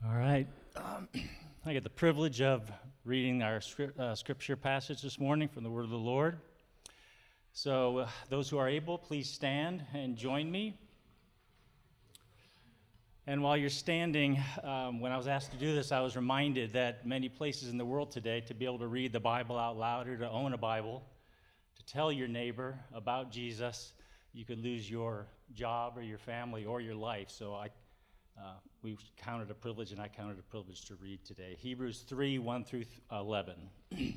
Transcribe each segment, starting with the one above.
All right. I get the privilege of reading our scripture passage this morning from the Word of the Lord. So those who are able, please stand and join me. And while you're standing, when I was asked to do this, I was reminded that many places in the world today, to be able to read the Bible out loud or to own a Bible, to tell your neighbor about Jesus, you could lose your job or your family or your life. So we counted a privilege, and I counted a privilege to read today. Hebrews 3, 1 through 11.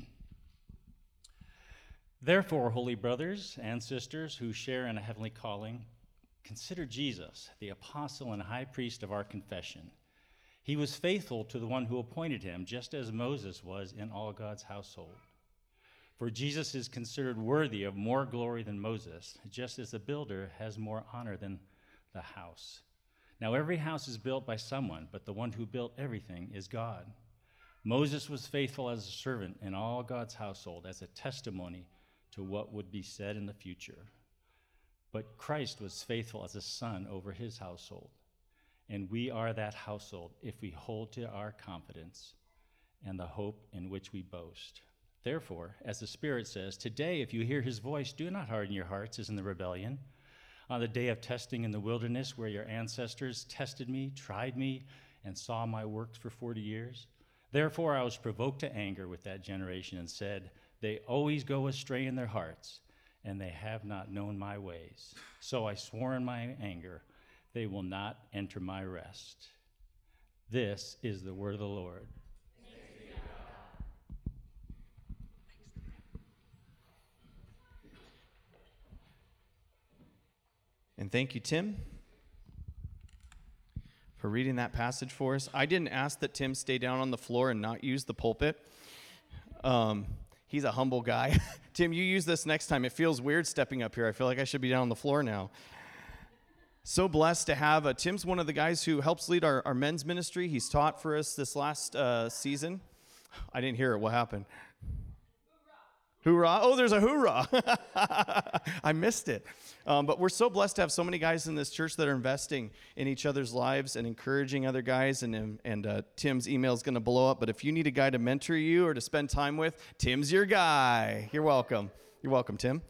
Therefore, holy brothers and sisters who share in a heavenly calling, consider Jesus, the apostle and high priest of our confession. He was faithful to the one who appointed him, just as Moses was in all God's household. For Jesus is considered worthy of more glory than Moses, just as the builder has more honor than the house. Now every house is built by someone, but the one who built everything is God. Moses was faithful as a servant in all God's household, as a testimony to what would be said in the future. But Christ was faithful as a son over his household. And we are that household if we hold to our confidence and the hope in which we boast. Therefore, as the Spirit says, today if you hear his voice, do not harden your hearts as in the rebellion. On the day of testing in the wilderness, where your ancestors tested me, tried me, and saw my works for 40 years. Therefore I was provoked to anger with that generation and said, they always go astray in their hearts, and they have not known my ways. So I swore in my anger, they will not enter my rest. This is the word of the Lord. And thank you, Tim, for reading that passage for us. I didn't ask that Tim stay down on the floor and not use the pulpit. He's a humble guy. Tim, you use this next time. It feels weird stepping up here. I feel like I should be down on the floor now. So blessed to have Tim's one of the guys who helps lead our men's ministry. He's taught for us this last season. I didn't hear it. What happened? Hoorah. Oh, there's a hoorah. I missed it. But we're so blessed to have so many guys in this church that are investing in each other's lives and encouraging other guys. And Tim's email is going to blow up. But if you need a guy to mentor you or to spend time with, Tim's your guy. You're welcome. You're welcome, Tim.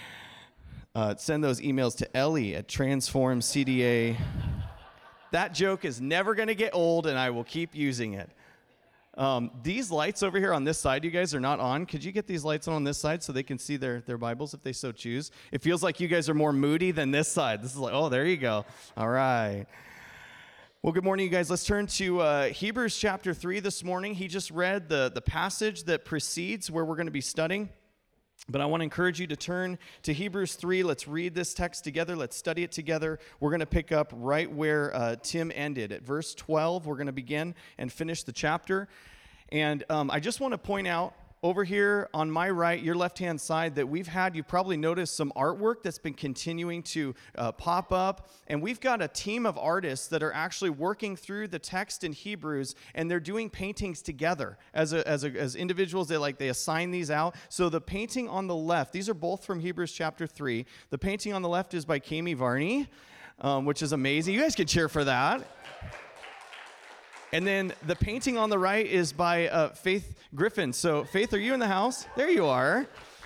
Send those emails to Ellie at Transform CDA. That joke is never going to get old, and I will keep using it. These lights over here on this side, you guys are not on. Could you get these lights on this side so they can see their Bibles if they so choose? It feels like you guys are more moody than this side. This is like, oh, there you go. All right. Well, good morning, you guys. Let's turn to Hebrews chapter 3 this morning. He just read the passage that precedes where we're going to be studying. But I want to encourage you to turn to Hebrews 3. Let's read this text together. Let's study it together. We're going to pick up right where Tim ended. At verse 12, we're going to begin and finish the chapter. And I just want to point out over here on my right, your left-hand side, that you've probably noticed some artwork that's been continuing to pop up. And we've got a team of artists that are actually working through the text in Hebrews, and they're doing paintings together as individuals. They assign these out. So the painting on the left, these are both from Hebrews chapter 3. The painting on the left is by Kami Varney, which is amazing. You guys can cheer for that. And then the painting on the right is by Faith Griffin. So, Faith, are you in the house? There you are.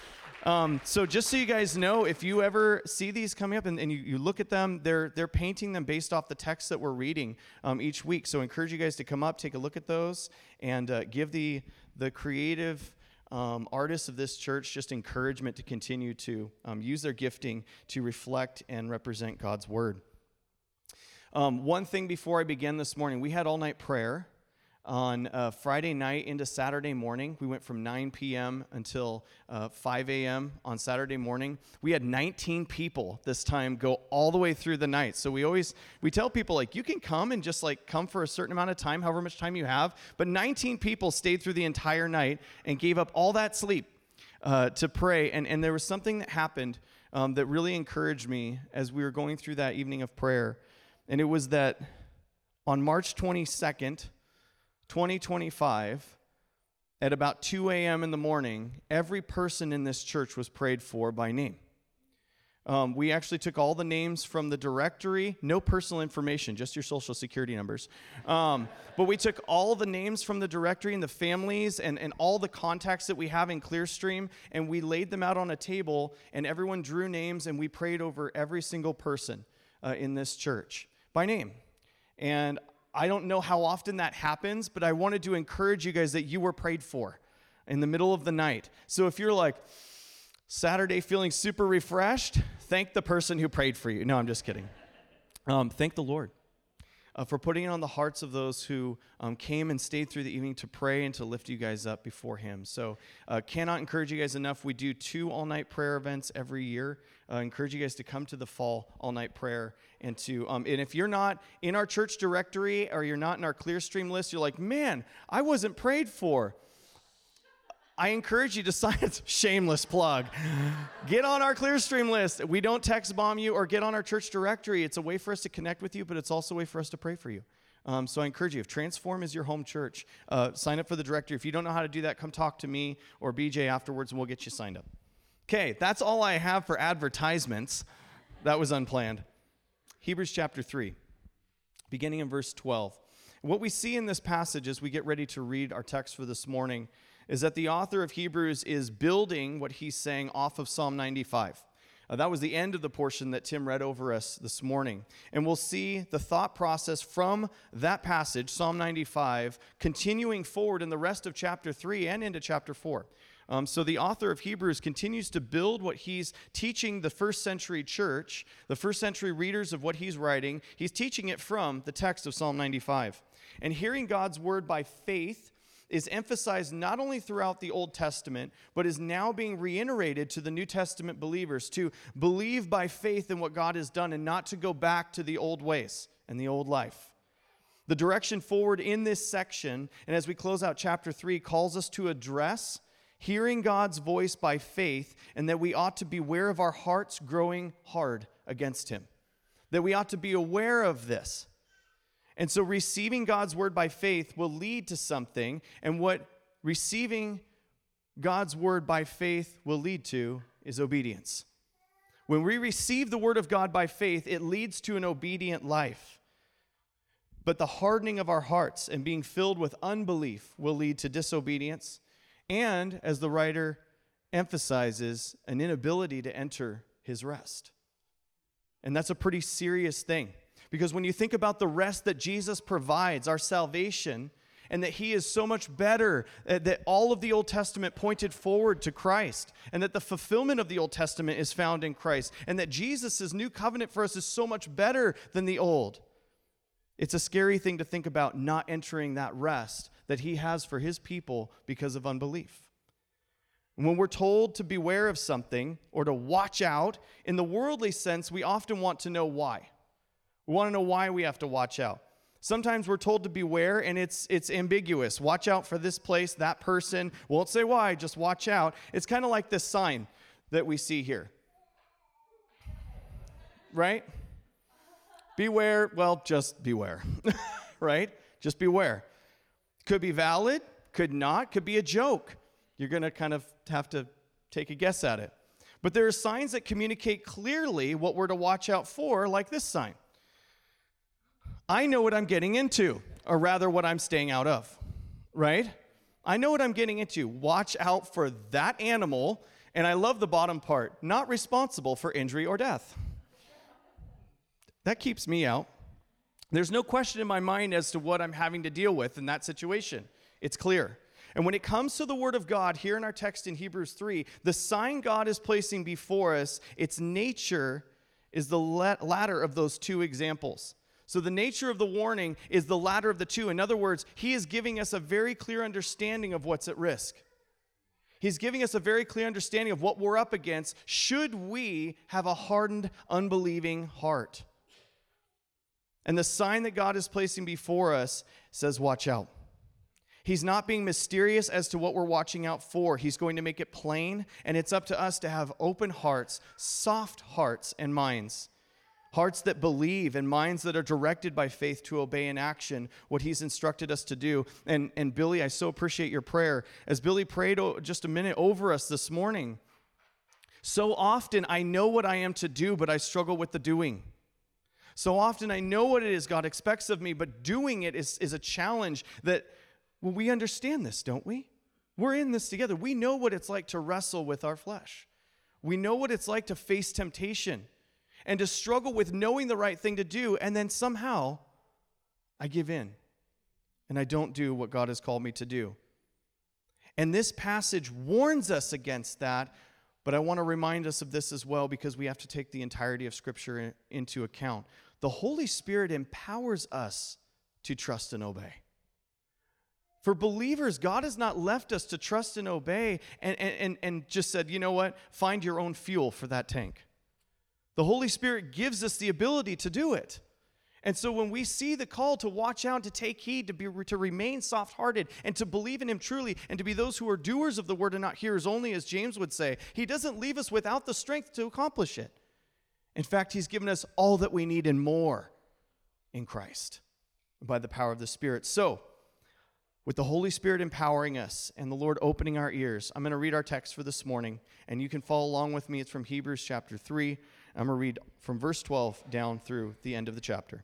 So just so you guys know, if you ever see these coming up and you look at them, they're painting them based off the text that we're reading each week. So I encourage you guys to come up, take a look at those, and give the creative artists of this church just encouragement to continue to use their gifting to reflect and represent God's word. One thing before I begin this morning, we had all-night prayer on Friday night into Saturday morning. We went from 9 p.m. until 5 a.m. on Saturday morning. We had 19 people this time go all the way through the night. So we tell people, you can come and just come for a certain amount of time, however much time you have. But 19 people stayed through the entire night and gave up all that sleep to pray. And there was something that happened that really encouraged me as we were going through that evening of prayer. And it was that on March 22nd, 2025, at about 2 a.m. in the morning, every person in this church was prayed for by name. We actually took all the names from the directory, no personal information, just your social security numbers. But we took all the names from the directory and the families and all the contacts that we have in Clearstream, and we laid them out on a table, and everyone drew names, and we prayed over every single person in this church by name. And I don't know how often that happens, but I wanted to encourage you guys that you were prayed for in the middle of the night. So if you're like, Saturday feeling super refreshed, thank the person who prayed for you. No, I'm just kidding. Thank the Lord for putting it on the hearts of those who came and stayed through the evening to pray and to lift you guys up before Him. So cannot encourage you guys enough. We do 2 all-night prayer events every year. Encourage you guys to come to the fall all-night prayer. And if you're not in our church directory or you're not in our Clearstream list, you're like, man, I wasn't prayed for. I encourage you to sign it. Shameless plug. Get on our Clearstream list. We don't text bomb you or get on our church directory. It's a way for us to connect with you, but it's also a way for us to pray for you. So I encourage you, if Transform is your home church, sign up for the directory. If you don't know how to do that, come talk to me or BJ afterwards, and we'll get you signed up. Okay, that's all I have for advertisements. That was unplanned. Hebrews chapter 3, beginning in verse 12. What we see in this passage as we get ready to read our text for this morning is that the author of Hebrews is building what he's saying off of Psalm 95. That was the end of the portion that Tim read over us this morning. And we'll see the thought process from that passage, Psalm 95, continuing forward in the rest of chapter 3 and into chapter 4. So the author of Hebrews continues to build what he's teaching the first century church, the first century readers of what he's writing. He's teaching it from the text of Psalm 95. And hearing God's word by faith is emphasized not only throughout the Old Testament, but is now being reiterated to the New Testament believers to believe by faith in what God has done and not to go back to the old ways and the old life. The direction forward in this section, and as we close out chapter 3, calls us to address hearing God's voice by faith, and that we ought to beware of our hearts growing hard against Him. That we ought to be aware of this. And so receiving God's word by faith will lead to something, and what receiving God's word by faith will lead to is obedience. When we receive the word of God by faith, it leads to an obedient life. But the hardening of our hearts and being filled with unbelief will lead to disobedience, and, as the writer emphasizes, an inability to enter His rest. And that's a pretty serious thing. Because when you think about the rest that Jesus provides, our salvation, and that He is so much better, that all of the Old Testament pointed forward to Christ, and that the fulfillment of the Old Testament is found in Christ, and that Jesus' new covenant for us is so much better than the old. It's a scary thing to think about not entering that rest that He has for His people because of unbelief. When we're told to beware of something or to watch out, in the worldly sense, we often want to know why. We want to know why we have to watch out. Sometimes we're told to beware, and it's ambiguous. Watch out for this place, that person. Won't say why, just watch out. It's kind of like this sign that we see here. Right? Beware, well, just beware. Right? Just beware. Could be valid, could not, could be a joke. You're going to kind of have to take a guess at it. But there are signs that communicate clearly what we're to watch out for, like this sign. I know what I'm getting into, or rather what I'm staying out of, right? I know what I'm getting into. Watch out for that animal, and I love the bottom part, not responsible for injury or death. That keeps me out. There's no question in my mind as to what I'm having to deal with in that situation. It's clear. And when it comes to the Word of God, here in our text in Hebrews 3, the sign God is placing before us, its nature is the latter of those two examples. So the nature of the warning is the latter of the two. In other words, He is giving us a very clear understanding of what's at risk. He's giving us a very clear understanding of what we're up against should we have a hardened, unbelieving heart. And the sign that God is placing before us says, watch out. He's not being mysterious as to what we're watching out for. He's going to make it plain, and it's up to us to have open hearts, soft hearts and minds. Hearts that believe and minds that are directed by faith to obey in action what He's instructed us to do. And Billy, I so appreciate your prayer. As Billy prayed just a minute over us this morning, So often I know what I am to do, but I struggle with the doing. So often I know what it is God expects of me, but doing it is a challenge that, well, we understand this, don't we? We're in this together. We know what it's like to wrestle with our flesh. We know what it's like to face temptation and to struggle with knowing the right thing to do, and then somehow I give in and I don't do what God has called me to do. And this passage warns us against that, but I want to remind us of this as well because we have to take the entirety of Scripture into account. The Holy Spirit empowers us to trust and obey. For believers, God has not left us to trust and obey and just said, you know what, find your own fuel for that tank. The Holy Spirit gives us the ability to do it. And so when we see the call to watch out, to take heed, to remain soft-hearted, and to believe in him truly, and to be those who are doers of the word and not hearers only, as James would say, he doesn't leave us without the strength to accomplish it. In fact, he's given us all that we need and more in Christ by the power of the Spirit. So, with the Holy Spirit empowering us and the Lord opening our ears, I'm going to read our text for this morning, and you can follow along with me. It's from Hebrews chapter 3. I'm going to read from verse 12 down through the end of the chapter.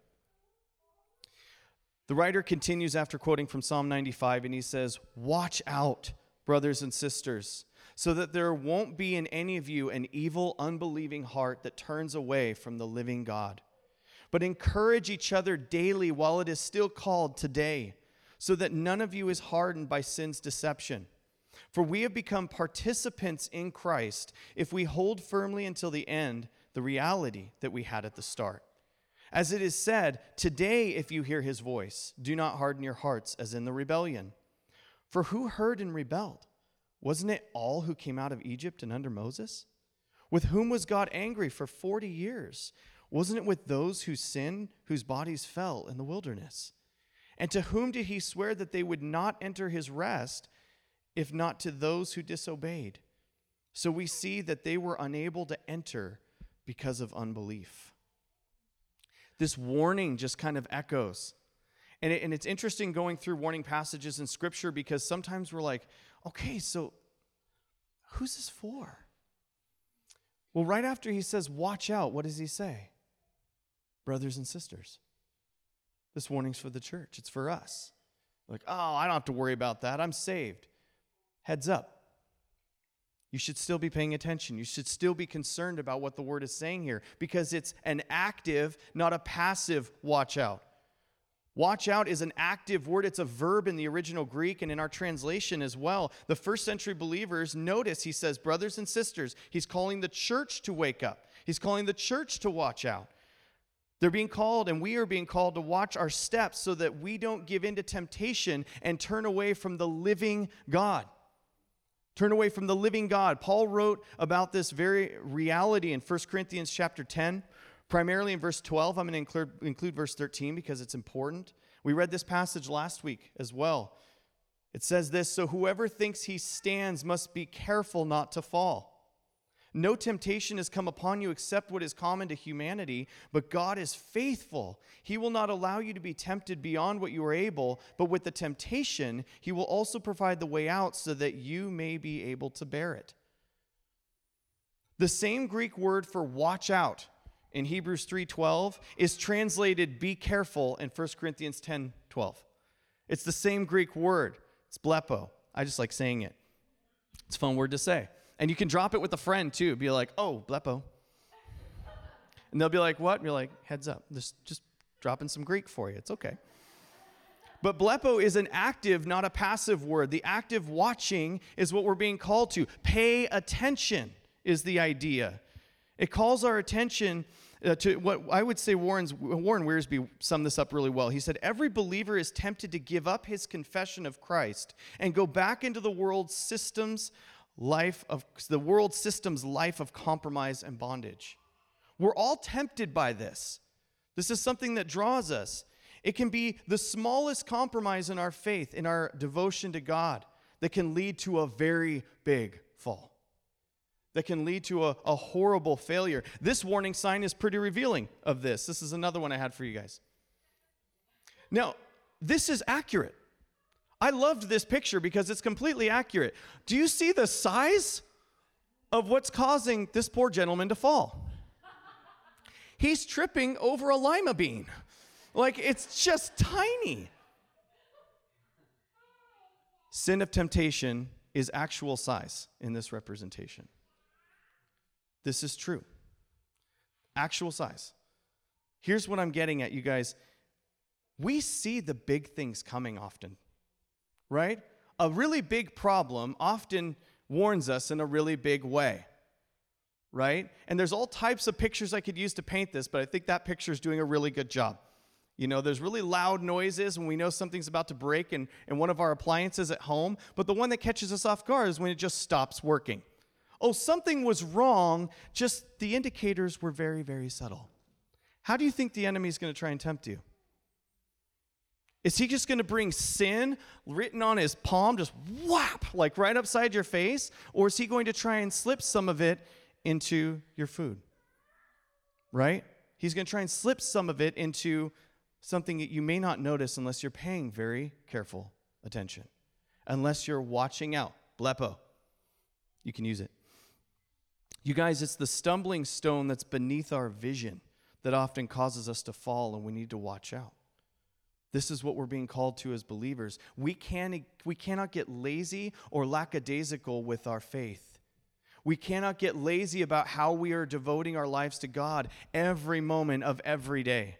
The writer continues after quoting from Psalm 95, and he says, "Watch out, brothers and sisters, so that there won't be in any of you an evil, unbelieving heart that turns away from the living God. But encourage each other daily while it is still called today, so that none of you is hardened by sin's deception. For we have become participants in Christ if we hold firmly until the end the reality that we had at the start. As it is said, today if you hear his voice, do not harden your hearts as in the rebellion. For who heard and rebelled? Wasn't it all who came out of Egypt and under Moses? With whom was God angry for 40 years? Wasn't it with those who sinned, whose bodies fell in the wilderness? And to whom did he swear that they would not enter his rest, if not to those who disobeyed? So we see that they were unable to enter because of unbelief." This warning just kind of echoes. And it's interesting going through warning passages in Scripture because sometimes we're like, okay, so who's this for? Well, right after he says, watch out, what does he say? Brothers and sisters. This warning's for the church. It's for us. Like, oh, I don't have to worry about that. I'm saved. Heads up. You should still be paying attention. You should still be concerned about what the word is saying here because it's an active, not a passive watch out. Watch out is an active word. It's a verb in the original Greek and in our translation as well. The first century believers, notice he says, brothers and sisters. He's calling the church to wake up. He's calling the church to watch out. They're being called, and we are being called to watch our steps so that we don't give in to temptation and turn away from the living God. Turn away from the living God. Paul wrote about this very reality in 1 Corinthians chapter 10, primarily in verse 12. I'm going to include verse 13 because it's important. We read this passage last week as well. It says this, "So whoever thinks he stands must be careful not to fall. No temptation has come upon you except what is common to humanity, but God is faithful. He will not allow you to be tempted beyond what you are able, but with the temptation, he will also provide the way out so that you may be able to bear it." The same Greek word for watch out in Hebrews 3:12 is translated be careful in 1 Corinthians 10:12. It's the same Greek word. It's blepo. I just like saying it. It's a fun word to say. And you can drop it with a friend, too. Be like, oh, blepo. And they'll be like, what? And you're like, heads up. Just dropping some Greek for you. It's okay. But blepo is an active, not a passive word. The active watching is what we're being called to. Pay attention is the idea. It calls our attention to what I would say Warren Wiersbe summed this up really well. He said, every believer is tempted to give up his confession of Christ and go back into the world system's life of compromise and bondage. We're all tempted by this. This is something that draws us. It can be the smallest compromise in our faith, in our devotion to God, that can lead to a very big fall, that can lead to a horrible failure. This warning sign is pretty revealing of this. This is another one I had for you guys. Now, this is accurate. I loved this picture because it's completely accurate. Do you see the size of what's causing this poor gentleman to fall. He's tripping over a lima bean. Like, it's just tiny. Sin of temptation is actual size in this representation. This is true. Actual size. Here's what I'm getting at, you guys. We see the big things coming often, right? A really big problem often warns us in a really big way, right? And there's all types of pictures I could use to paint this, but I think that picture is doing a really good job. You know, there's really loud noises when we know something's about to break in one of our appliances at home, but the one that catches us off guard is when it just stops working. Oh, something was wrong, just the indicators were very, very subtle. How do you think the enemy is going to try and tempt you? Is he just going to bring sin written on his palm, just whap, like right upside your face? Or is he going to try and slip some of it into your food? Right? He's going to try and slip some of it into something that you may not notice unless you're paying very careful attention. Unless you're watching out. Blepo. You can use it. You guys, it's the stumbling stone that's beneath our vision that often causes us to fall, and we need to watch out. This is what we're being called to as believers. We cannot get lazy or lackadaisical with our faith. We cannot get lazy about how we are devoting our lives to God every moment of every day.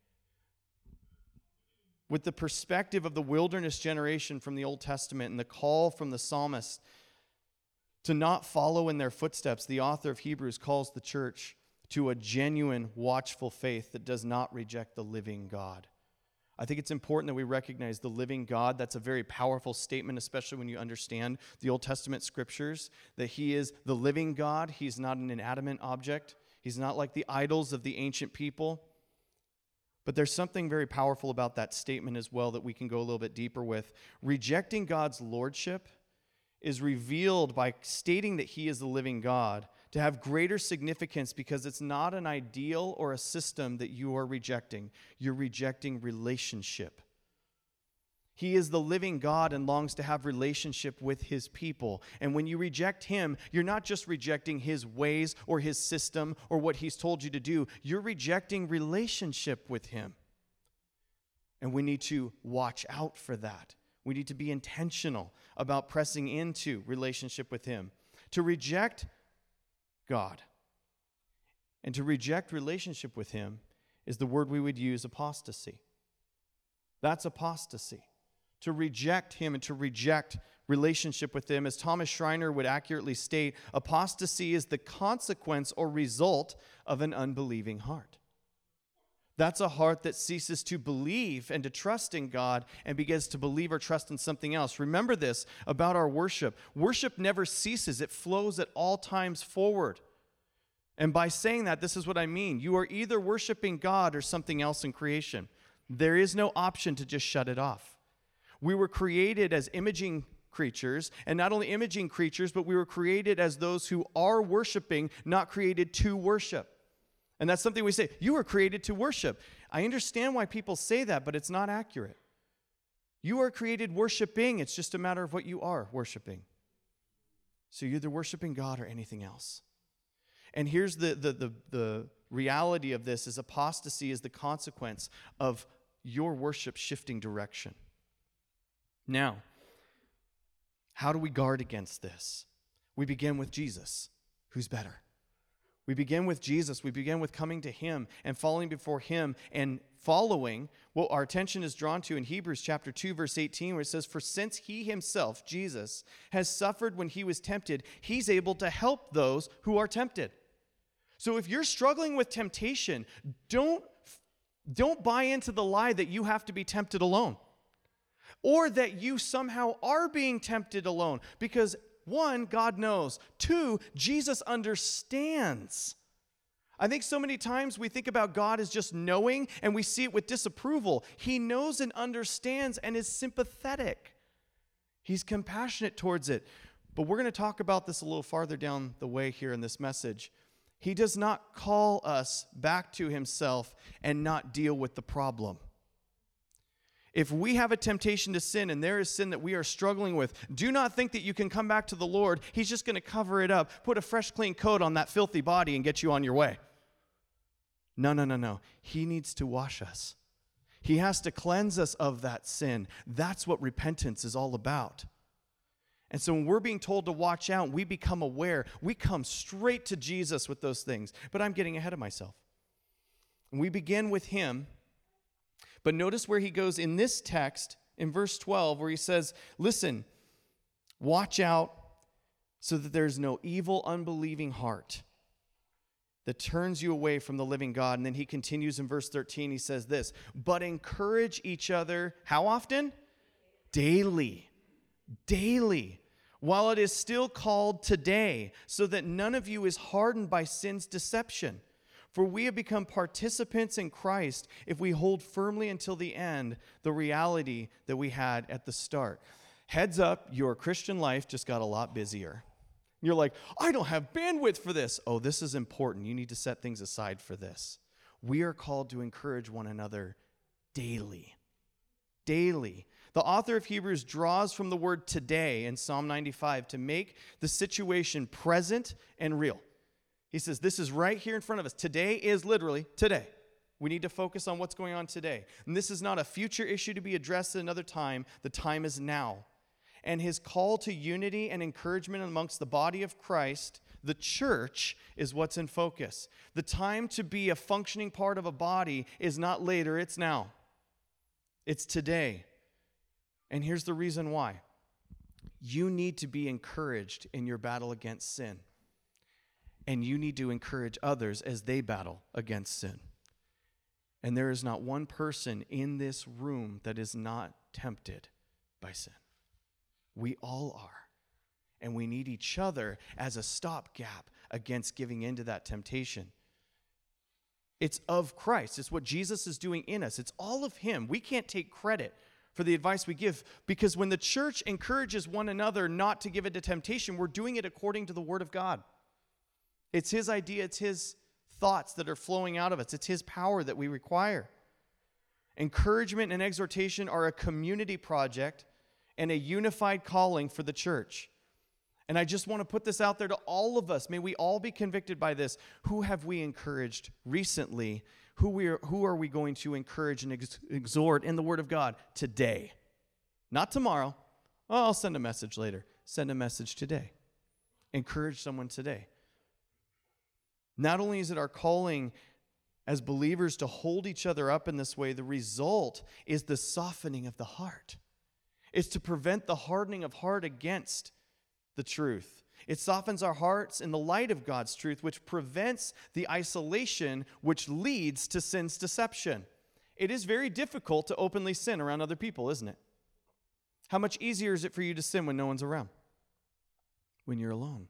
With the perspective of the wilderness generation from the Old Testament and the call from the psalmist to not follow in their footsteps, the author of Hebrews calls the church to a genuine, watchful faith that does not reject the living God. I think it's important that we recognize the living God. That's a very powerful statement, especially when you understand the Old Testament scriptures, that he is the living God. He's not an inanimate object. He's not like the idols of the ancient people. But there's something very powerful about that statement as well that we can go a little bit deeper with. Rejecting God's lordship is revealed by stating that he is the living God to have greater significance because it's not an ideal or a system that you are rejecting. You're rejecting relationship. He is the living God and longs to have relationship with his people. And when you reject him, you're not just rejecting his ways or his system or what he's told you to do. You're rejecting relationship with him. And we need to watch out for that. We need to be intentional about pressing into relationship with him. To reject God and to reject relationship with him is the word we would use, apostasy. That's apostasy. To reject him and to reject relationship with him, as Thomas Schreiner would accurately state, apostasy is the consequence or result of an unbelieving heart. That's a heart that ceases to believe and to trust in God and begins to believe or trust in something else. Remember this about our worship. Worship never ceases. It flows at all times forward. And by saying that, this is what I mean. You are either worshiping God or something else in creation. There is no option to just shut it off. We were created as imaging creatures, and not only imaging creatures, but we were created as those who are worshiping, not created to worship. And that's something we say, you were created to worship. I understand why people say that, but it's not accurate. You are created worshiping. It's just a matter of what you are worshiping. So you're either worshiping God or anything else. And here's the reality of this is apostasy is the consequence of your worship shifting direction. Now, how do we guard against this? We begin with Jesus, who's better. We begin with Jesus. We begin with coming to him and falling before him and following what our attention is drawn to in Hebrews chapter 2, verse 18, where it says, "For since he himself, Jesus, has suffered when he was tempted, he's able to help those who are tempted." So if you're struggling with temptation, don't buy into the lie that you have to be tempted alone or that you somehow are being tempted alone, because one, God knows. Two, Jesus understands. I think so many times we think about God as just knowing and we see it with disapproval. He knows and understands and is sympathetic. He's compassionate towards it. But we're going to talk about this a little farther down the way here in this message. He does not call us back to himself and not deal with the problem. If we have a temptation to sin and there is sin that we are struggling with, do not think that you can come back to the Lord. He's just going to cover it up, put a fresh, clean coat on that filthy body and get you on your way. No. He needs to wash us. He has to cleanse us of that sin. That's what repentance is all about. And so when we're being told to watch out, we become aware. We come straight to Jesus with those things. But I'm getting ahead of myself. And we begin with him. But notice where he goes in this text, in verse 12, where he says, listen, watch out so that there's no evil, unbelieving heart that turns you away from the living God. And then he continues in verse 13, he says this, but encourage each other, how often? Daily. While it is still called today, so that none of you is hardened by sin's deception. For we have become participants in Christ if we hold firmly until the end the reality that we had at the start. Heads up, your Christian life just got a lot busier. You're like, I don't have bandwidth for this. Oh, this is important. You need to set things aside for this. We are called to encourage one another daily. Daily. The author of Hebrews draws from the word today in Psalm 95 to make the situation present and real. He says, this is right here in front of us. Today is literally today. We need to focus on what's going on today. And this is not a future issue to be addressed at another time. The time is now. And his call to unity and encouragement amongst the body of Christ, the church, is what's in focus. The time to be a functioning part of a body is not later, it's now. It's today. And here's the reason why. You need to be encouraged in your battle against sin. And you need to encourage others as they battle against sin. And there is not one person in this room that is not tempted by sin. We all are. And we need each other as a stopgap against giving in to that temptation. It's of Christ. It's what Jesus is doing in us. It's all of him. We can't take credit for the advice we give, because when the church encourages one another not to give in to temptation, we're doing it according to the Word of God. It's his idea, it's his thoughts that are flowing out of us. It's his power that we require. Encouragement and exhortation are a community project and a unified calling for the church. And I just want to put this out there to all of us. May we all be convicted by this. Who have we encouraged recently? Who are we going to encourage and exhort in the Word of God today? Not tomorrow. Oh, I'll send a message later. Send a message today. Encourage someone today. Not only is it our calling as believers to hold each other up in this way, the result is the softening of the heart. It's to prevent the hardening of heart against the truth. It softens our hearts in the light of God's truth, which prevents the isolation which leads to sin's deception. It is very difficult to openly sin around other people, isn't it? How much easier is it for you to sin when no one's around? When you're alone.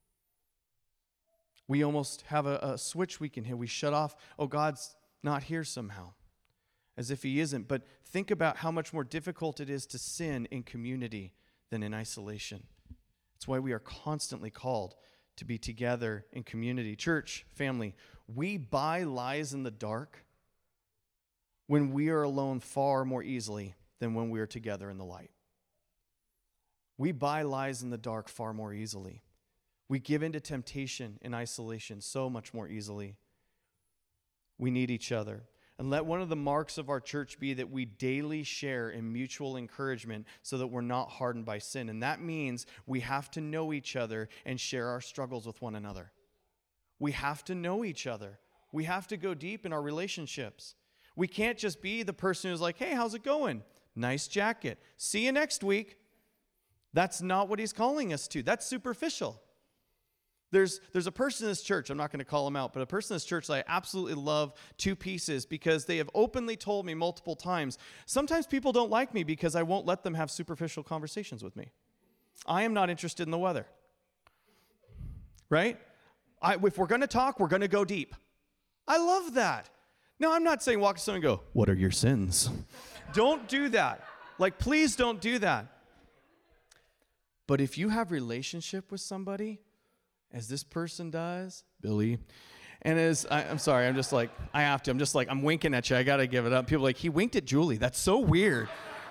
We almost have a switch we can hit. We shut off, oh, God's not here somehow, as if he isn't. But think about how much more difficult it is to sin in community than in isolation. That's why we are constantly called to be together in community. Church, family, we buy lies in the dark when we are alone far more easily than when we are together in the light. We buy lies in the dark far more easily. We give in to temptation in isolation so much more easily. We need each other. And let one of the marks of our church be that we daily share in mutual encouragement so that we're not hardened by sin. And that means we have to know each other and share our struggles with one another. We have to know each other. We have to go deep in our relationships. We can't just be the person who's like, hey, how's it going? Nice jacket. See you next week. That's not what he's calling us to. That's superficial. There's a person in this church, I'm not going to call him out, but a person in this church that I absolutely love to pieces because they have openly told me multiple times, sometimes people don't like me because I won't let them have superficial conversations with me. I am not interested in the weather. Right? If we're going to talk, we're going to go deep. I love that. Now, I'm not saying walk to someone and go, what are your sins? Don't do that. Like, please don't do that. But if you have relationship with somebody, as this person does, Billy, And I'm sorry, I'm just like, I have to. I'm just like, I'm winking at you. I got to give it up. People are like, he winked at Julie. That's so weird.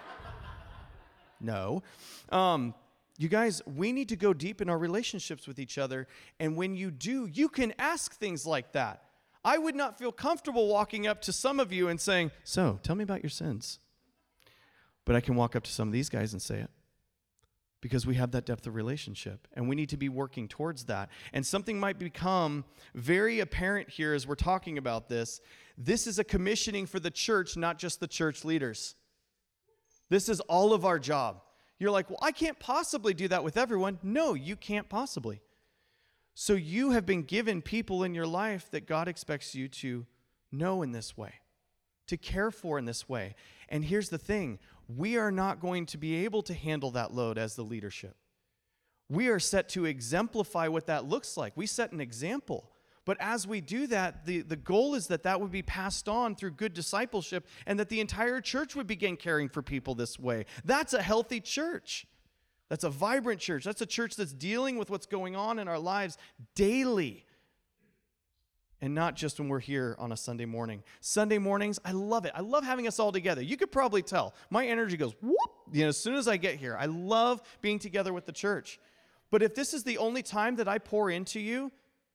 No. You guys, we need to go deep in our relationships with each other. And when you do, you can ask things like that. I would not feel comfortable walking up to some of you and saying, so, tell me about your sins. But I can walk up to some of these guys and say it. Because we have that depth of relationship, and we need to be working towards that. And something might become very apparent here as we're talking about this. This is a commissioning for the church, not just the church leaders. This is all of our job. You're like, well, I can't possibly do that with everyone. No, you can't possibly. So you have been given people in your life that God expects you to know in this way, to care for in this way. And here's the thing. We are not going to be able to handle that load as the leadership. We are set to exemplify what that looks like. We set an example. But as we do that, the goal is that would be passed on through good discipleship and that the entire church would begin caring for people this way. That's a healthy church. That's a vibrant church. That's a church that's dealing with what's going on in our lives daily. And not just when we're here on a Sunday morning. Sunday mornings, I love it. I love having us all together. You could probably tell. My energy goes whoop, as soon as I get here. I love being together with the church. But if this is the only time that I pour into you,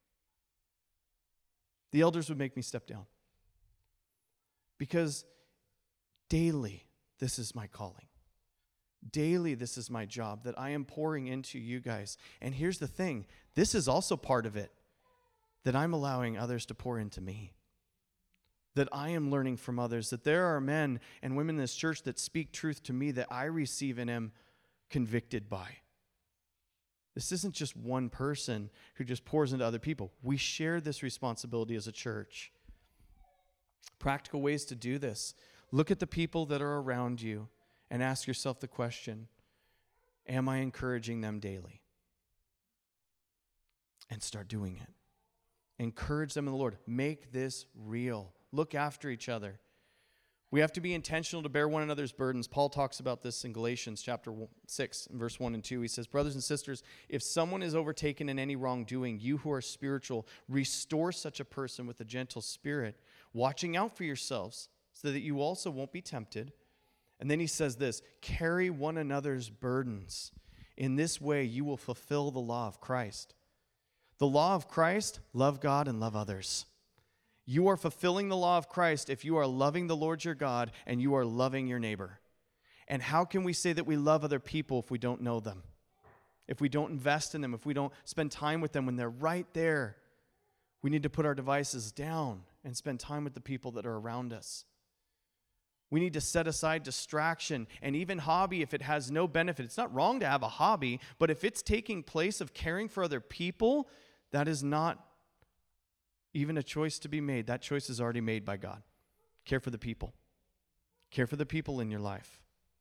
the elders would make me step down. Because daily, this is my calling. Daily, this is my job that I am pouring into you guys. And here's the thing. This is also part of it. That I'm allowing others to pour into me. That I am learning from others. That there are men and women in this church that speak truth to me that I receive and am convicted by. This isn't just one person who just pours into other people. We share this responsibility as a church. Practical ways to do this. Look at the people that are around you and ask yourself the question, am I encouraging them daily? And start doing it. Encourage them in the Lord. Make this real. Look after each other. We have to be intentional to bear one another's burdens. Paul talks about this in Galatians chapter 6, verse 1 and 2. He says, brothers and sisters, if someone is overtaken in any wrongdoing, you who are spiritual, restore such a person with a gentle spirit, watching out for yourselves, so that you also won't be tempted. And then he says this, carry one another's burdens. In this way, you will fulfill the law of Christ. The law of Christ, love God and love others. You are fulfilling the law of Christ if you are loving the Lord your God and you are loving your neighbor. And how can we say that we love other people if we don't know them? If we don't invest in them, if we don't spend time with them when they're right there? We need to put our devices down and spend time with the people that are around us. We need to set aside distraction and even hobby if it has no benefit. It's not wrong to have a hobby, but if it's taking place of caring for other people, that is not even a choice to be made. That choice is already made by God. Care for the people. Care for the people in your life.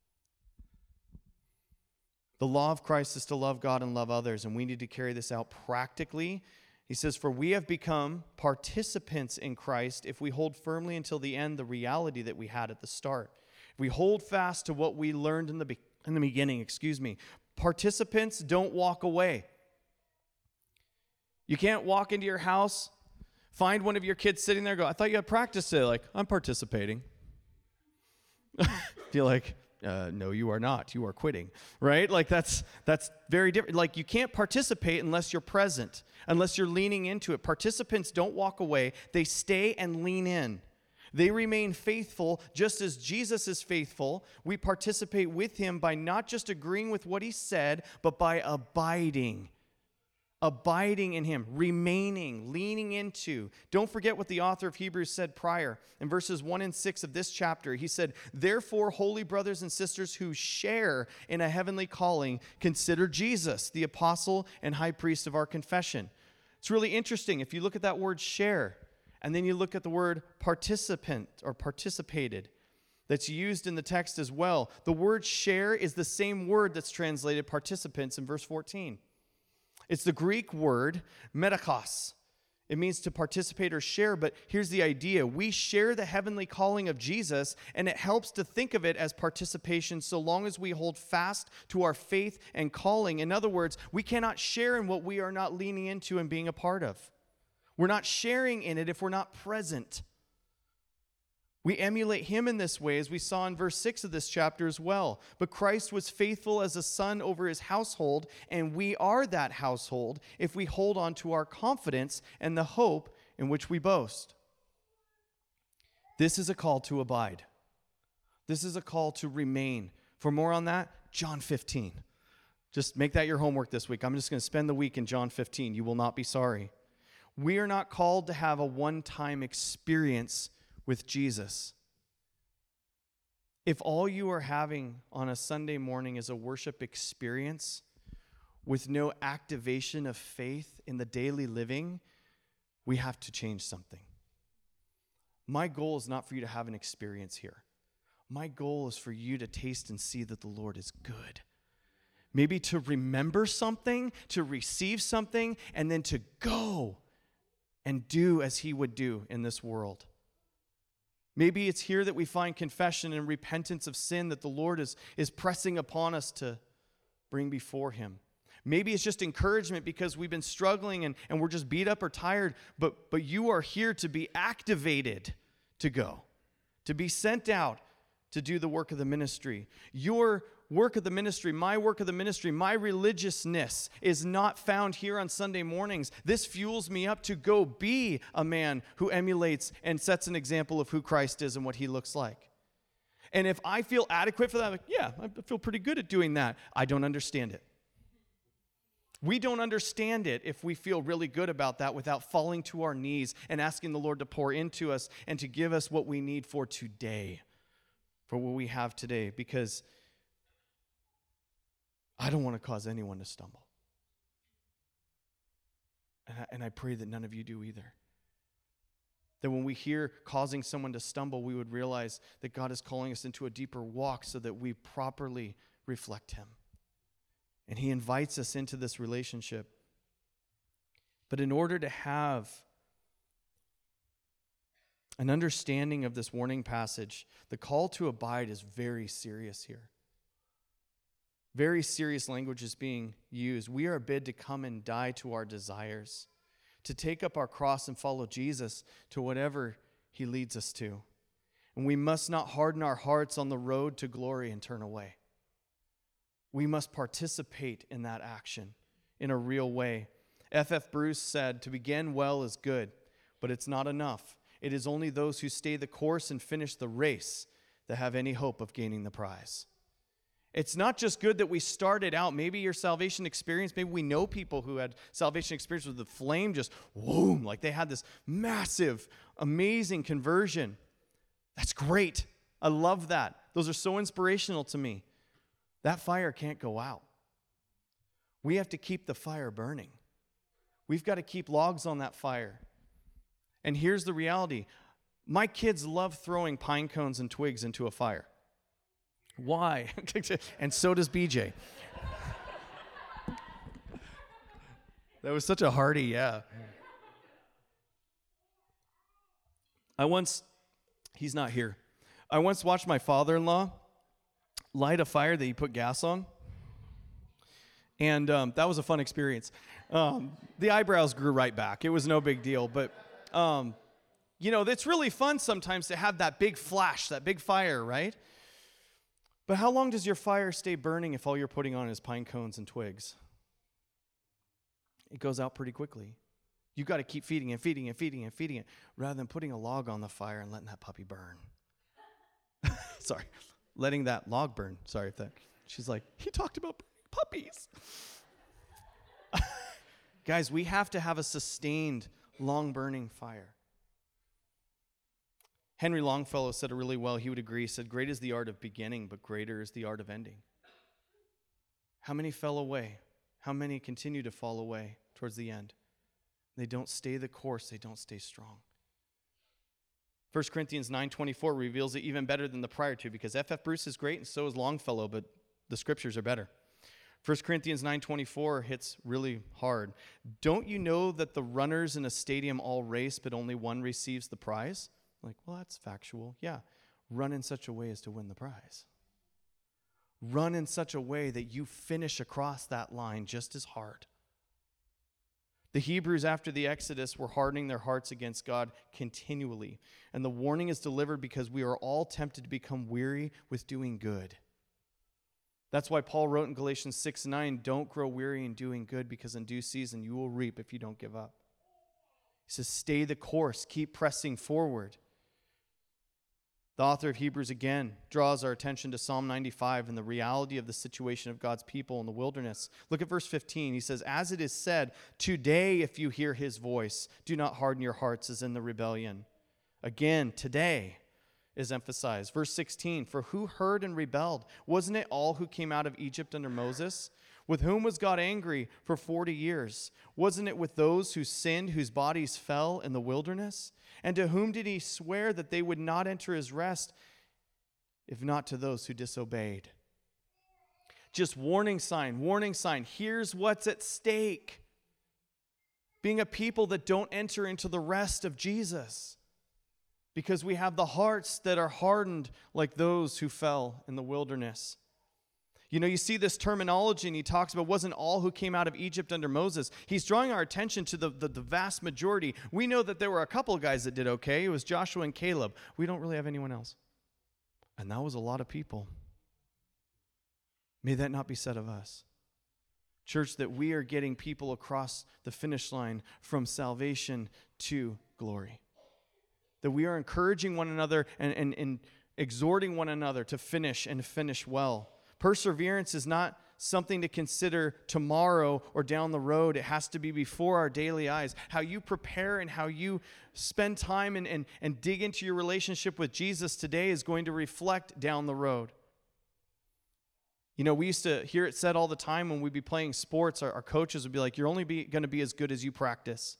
The law of Christ is to love God and love others, and we need to carry this out practically. He says, for we have become participants in Christ if we hold firmly until the end the reality that we had at the start. If we hold fast to what we learned in the beginning. Participants don't walk away. You can't walk into your house, find one of your kids sitting there, go, I thought you had practice today. Like, I'm participating. Feel like, no, you are not. You are quitting, right? Like, that's very different. Like, you can't participate unless you're present, unless you're leaning into it. Participants don't walk away. They stay and lean in. They remain faithful just as Jesus is faithful. We participate with him by not just agreeing with what he said, but by abiding in him, remaining, leaning into. Don't forget what the author of Hebrews said prior. In verses 1 and 6 of this chapter, he said, therefore, holy brothers and sisters who share in a heavenly calling, consider Jesus, the apostle and high priest of our confession. It's really interesting. If you look at that word share, and then you look at the word participant or participated, that's used in the text as well. The word share is the same word that's translated participants in verse 14. It's the Greek word metakos. It means to participate or share, but here's the idea. We share the heavenly calling of Jesus, and it helps to think of it as participation so long as we hold fast to our faith and calling. In other words, we cannot share in what we are not leaning into and being a part of. We're not sharing in it if we're not present. We emulate him in this way, as we saw in verse 6 of this chapter as well. But Christ was faithful as a son over his household, and we are that household if we hold on to our confidence and the hope in which we boast. This is a call to abide. This is a call to remain. For more on that, John 15. Just make that your homework this week. I'm just going to spend the week in John 15. You will not be sorry. We are not called to have a one-time experience with Jesus. If all you are having on a Sunday morning is a worship experience with no activation of faith in the daily living, we have to change something. My goal is not for you to have an experience here. My goal is for you to taste and see that the Lord is good. Maybe to remember something, to receive something, and then to go and do as he would do in this world. Maybe it's here that we find confession and repentance of sin that the Lord is pressing upon us to bring before him. Maybe it's just encouragement because we've been struggling and we're just beat up or tired, but you are here to be activated to go, to be sent out to do the work of the ministry. Your work of the ministry, my work of the ministry, my religiousness is not found here on Sunday mornings. This fuels me up to go be a man who emulates and sets an example of who Christ is and what he looks like. And if I feel adequate for that, like, yeah, I feel pretty good at doing that. I don't understand it. We don't understand it if we feel really good about that without falling to our knees and asking the Lord to pour into us and to give us what we need for today, for what we have today, because I don't want to cause anyone to stumble. And I pray that none of you do either. That when we hear causing someone to stumble, we would realize that God is calling us into a deeper walk so that we properly reflect him. And he invites us into this relationship. But in order to have an understanding of this warning passage, the call to abide is very serious here. Very serious language is being used. We are bid to come and die to our desires, to take up our cross and follow Jesus to whatever he leads us to. And we must not harden our hearts on the road to glory and turn away. We must participate in that action in a real way. F.F. Bruce said, "To begin well is good, but it's not enough. It is only those who stay the course and finish the race that have any hope of gaining the prize." It's not just good that we started out. Maybe your salvation experience, maybe we know people who had salvation experience with the flame just, whoom, like they had this massive, amazing conversion. That's great. I love that. Those are so inspirational to me. That fire can't go out. We have to keep the fire burning. We've got to keep logs on that fire. And here's the reality. My kids love throwing pine cones and twigs into a fire. Why? And so does BJ. That was such a hearty, yeah. He's not here. I once watched my father-in-law light a fire that he put gas on. And that was a fun experience. The eyebrows grew right back. It was no big deal. But, it's really fun sometimes to have that big flash, that big fire, right? But how long does your fire stay burning if all you're putting on is pine cones and twigs? It goes out pretty quickly. You've got to keep feeding it, rather than putting a log on the fire and letting that puppy burn. Sorry, letting that log burn. Sorry if that. She's like, he talked about puppies. Guys, we have to have a sustained, long-burning fire. Henry Longfellow said it really well. He would agree. He said, "Great is the art of beginning, but greater is the art of ending." How many fell away? How many continue to fall away towards the end? They don't stay the course. They don't stay strong. 1 Corinthians 9:24 reveals it even better than the prior two, because F.F. Bruce is great and so is Longfellow, but the scriptures are better. 1 Corinthians 9:24 hits really hard. "Don't you know that the runners in a stadium all race, but only one receives the prize?" Like, well, that's factual. Yeah. Run in such a way as to win the prize. Run in such a way that you finish across that line just as hard. The Hebrews after the Exodus were hardening their hearts against God continually. And the warning is delivered because we are all tempted to become weary with doing good. That's why Paul wrote in Galatians 6:9, don't grow weary in doing good, because in due season you will reap if you don't give up. He says, stay the course, keep pressing forward. The author of Hebrews again draws our attention to Psalm 95 and the reality of the situation of God's people in the wilderness. Look at verse 15. He says, as it is said, today if you hear his voice, do not harden your hearts as in the rebellion. Again, today is emphasized. Verse 16, for who heard and rebelled? Wasn't it all who came out of Egypt under Moses? With whom was God angry for 40 years? Wasn't it with those who sinned, whose bodies fell in the wilderness? And to whom did he swear that they would not enter his rest, if not to those who disobeyed? Just warning sign, warning sign. Here's what's at stake. Being a people that don't enter into the rest of Jesus, because we have the hearts that are hardened like those who fell in the wilderness. You know, you see this terminology, and he talks about wasn't all who came out of Egypt under Moses. He's drawing our attention to the vast majority. We know that there were a couple of guys that did okay. It was Joshua and Caleb. We don't really have anyone else. And that was a lot of people. May that not be said of us. Church, that we are getting people across the finish line from salvation to glory. That we are encouraging one another and exhorting one another to finish and finish well. Perseverance is not something to consider tomorrow or down the road. It has to be before our daily eyes. How you prepare and how you spend time and dig into your relationship with Jesus today is going to reflect down the road. You know, we used to hear it said all the time when we'd be playing sports, our coaches would be like, you're only going to be as good as you practice.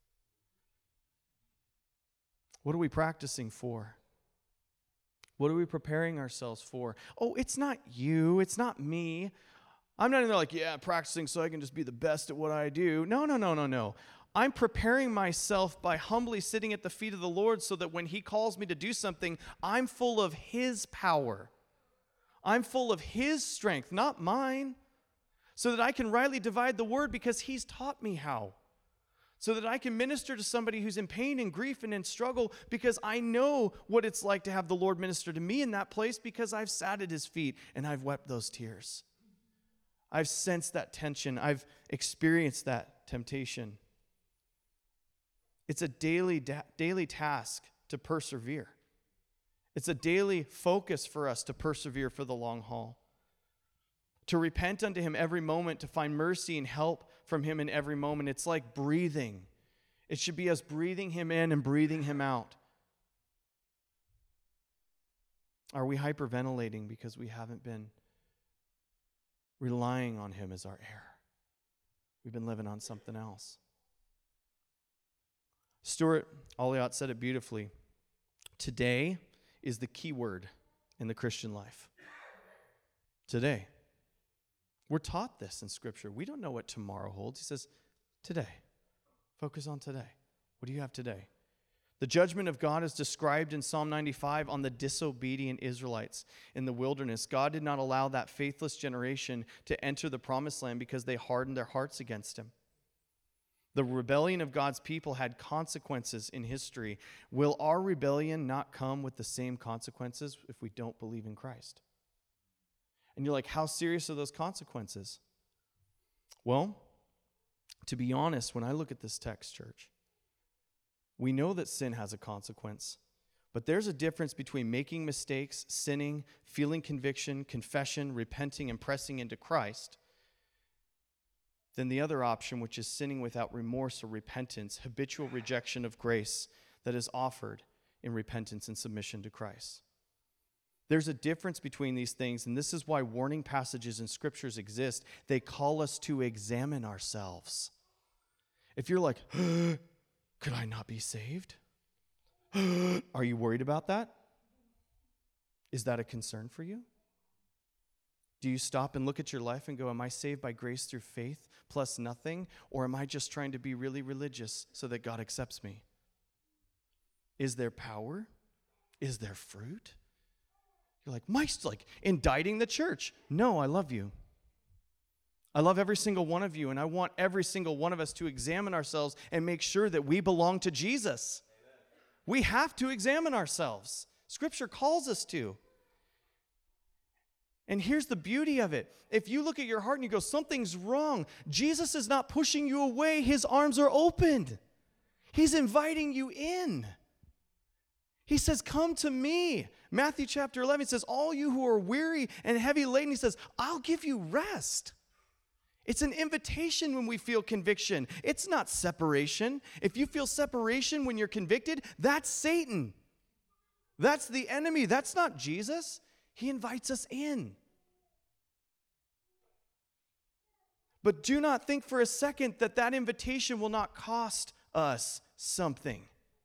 What are we practicing for? What are we preparing ourselves for? Oh, it's not you. It's not me. I'm not in there like, yeah, practicing so I can just be the best at what I do. No. I'm preparing myself by humbly sitting at the feet of the Lord so that when he calls me to do something, I'm full of his power. I'm full of his strength, not mine, so that I can rightly divide the word because he's taught me how. So that I can minister to somebody who's in pain and grief and in struggle because I know what it's like to have the Lord minister to me in that place because I've sat at his feet and I've wept those tears. I've sensed that tension. I've experienced that temptation. It's a daily task to persevere. It's a daily focus for us to persevere for the long haul. To repent unto him every moment, to find mercy and help from him in every moment. It's like breathing. It should be us breathing him in and breathing him out. Are we hyperventilating because we haven't been relying on him as our heir? We've been living on something else. Stuart Olliott said it beautifully. Today is the key word in the Christian life. Today. We're taught this in Scripture. We don't know what tomorrow holds. He says, today. Focus on today. What do you have today? The judgment of God is described in Psalm 95 on the disobedient Israelites in the wilderness. God did not allow that faithless generation to enter the promised land because they hardened their hearts against him. The rebellion of God's people had consequences in history. Will our rebellion not come with the same consequences if we don't believe in Christ? And you're like, how serious are those consequences? Well, to be honest, when I look at this text, church, we know that sin has a consequence, but there's a difference between making mistakes, sinning, feeling conviction, confession, repenting, and pressing into Christ, than the other option, which is sinning without remorse or repentance, habitual rejection of grace that is offered in repentance and submission to Christ. There's a difference between these things, and this is why warning passages in scriptures exist. They call us to examine ourselves. If you're like, could I not be saved? Are you worried about that? Is that a concern for you? Do you stop and look at your life and go, am I saved by grace through faith plus nothing? Or am I just trying to be really religious so that God accepts me? Is there power? Is there fruit? You're like, Mike's like indicting the church. No, I love you. I love every single one of you, and I want every single one of us to examine ourselves and make sure that we belong to Jesus. We have to examine ourselves. Scripture calls us to. And here's the beauty of it. If you look at your heart and you go, something's wrong, Jesus is not pushing you away. His arms are opened. He's inviting you in. He says, come to me. Matthew chapter 11 says, all you who are weary and heavy laden, he says, I'll give you rest. It's an invitation when we feel conviction. It's not separation. If you feel separation when you're convicted, that's Satan. That's the enemy. That's not Jesus. He invites us in. But do not think for a second that that invitation will not cost us something.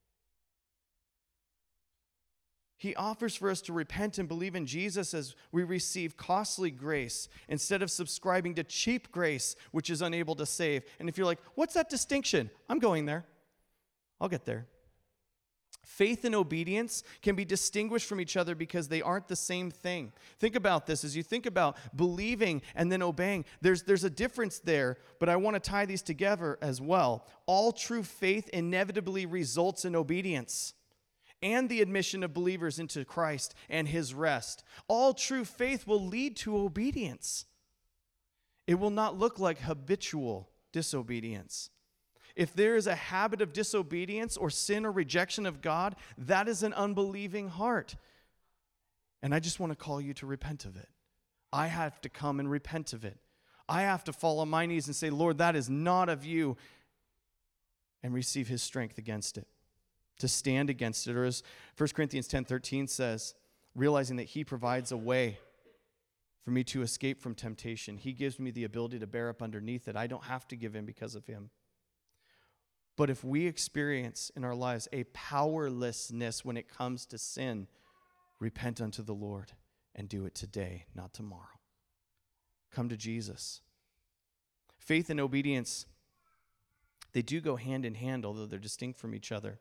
He offers for us to repent and believe in Jesus as we receive costly grace instead of subscribing to cheap grace, which is unable to save. And if you're like, what's that distinction? I'm going there. I'll get there. Faith and obedience can be distinguished from each other because they aren't the same thing. Think about this. As you think about believing and then obeying, there's a difference there, but I want to tie these together as well. All true faith inevitably results in obedience and the admission of believers into Christ and his rest. All true faith will lead to obedience. It will not look like habitual disobedience. If there is a habit of disobedience or sin or rejection of God, that is an unbelieving heart. And I just want to call you to repent of it. I have to come and repent of it. I have to fall on my knees and say, Lord, that is not of you, and receive his strength against it, to stand against it. Or as 1 Corinthians 10:13 says, realizing that he provides a way for me to escape from temptation. He gives me the ability to bear up underneath it. I don't have to give in because of him. But if we experience in our lives a powerlessness when it comes to sin, repent unto the Lord and do it today, not tomorrow. Come to Jesus. Faith and obedience, they do go hand in hand, although they're distinct from each other.